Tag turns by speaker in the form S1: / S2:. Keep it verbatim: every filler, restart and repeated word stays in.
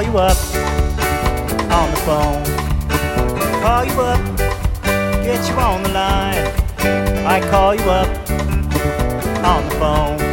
S1: call you up on the phone. Call you up, get you on the line. I call you up on the phone.